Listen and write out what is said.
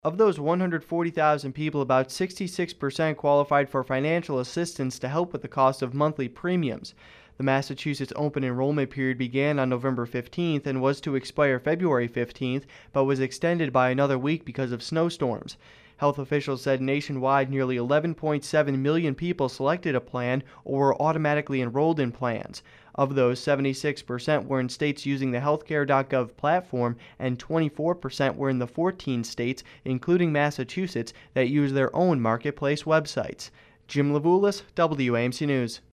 Of those 140,000 people, about 66% qualified for financial assistance to help with the cost of monthly premiums. The Massachusetts open enrollment period began on November 15th and was to expire February 15th, but was extended by another week because of snowstorms. Health officials said nationwide nearly 11.7 million people selected a plan or were automatically enrolled in plans. Of those, 76% were in states using the healthcare.gov platform, and 24% were in the 14 states, including Massachusetts, that use their own marketplace websites. Jim Levulis, WAMC News.